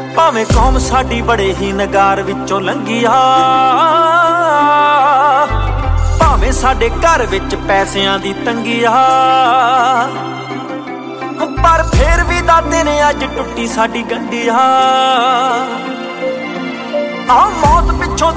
ਭਾਵੇਂ ਕੌਮ ਸਾਡੀ ਬੜੇ ਹੀ ਨਗਾਰ ਵਿੱਚੋਂ ਲੰਘੀ ਆ, ਭਾਵੇਂ ਸਾਡੇ ਘਰ ਵਿੱਚ ਪੈਸਿਆਂ ਦੀ ਤੰਗੀ ਆ, ਪਰ ਫੇਰ ਵੀ ਦਾਦੇ ਨੇ ਅੱਜ ਟੁੱਟੀ ਸਾਡੀ ਗੰਢੀ ਆ। ਮੌਤ ਪਿੱਛੋਂ